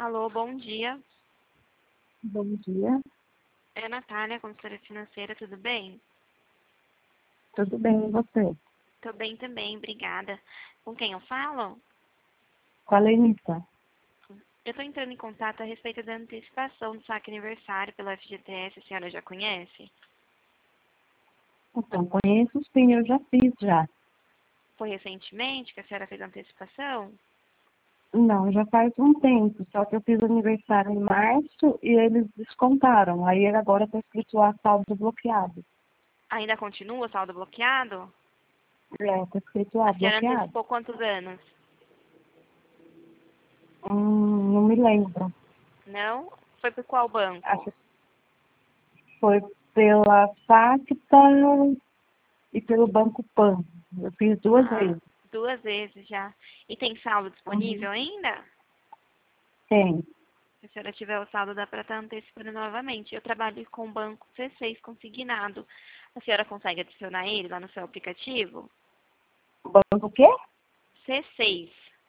Alô, bom dia. Bom dia, É a Natália, consultora financeira, tudo bem? tudo bem e você? Tô bem também, obrigada. Com quem eu falo? Com a Lenita. Eu tô entrando em contato a respeito da antecipação do saque aniversário pelo FGTS, a senhora já conhece? Então, conheço sim, eu já fiz já. Foi recentemente que a senhora fez a antecipação? Não, já faz um tempo, só que eu fiz aniversário em março e eles descontaram. Aí agora está escrito lá saldo bloqueado. Ainda continua o saldo bloqueado? Está escrito lá A senhora bloqueado. antecipou quantos anos? Não me lembro. Não? Foi por qual Acho banco? que foi pela Facta e pelo Banco Pan. Eu fiz duas Ah, vezes. 2 vezes já. E tem saldo Uhum. disponível ainda? Tem. Se a senhora tiver o saldo, dá para estar antecipando novamente. Eu trabalho com o banco C6 consignado. A senhora consegue adicionar ele lá no seu aplicativo? Banco o quê? C6.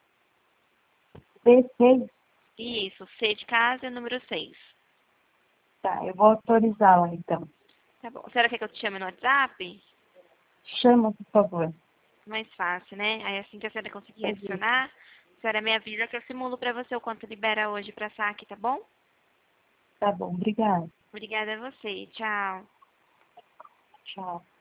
B6. Isso, C de casa, número 6. Tá, eu vou autorizar lá então. Tá bom. A senhora quer que eu te chame no WhatsApp? Chama, por favor. Mais fácil, né? Aí assim que a senhora conseguir Entendi. adicionar, a senhora me avisa que eu simulo para você o quanto libera hoje para saque, tá bom? Tá bom, obrigada. Obrigada a você. Tchau. Tchau.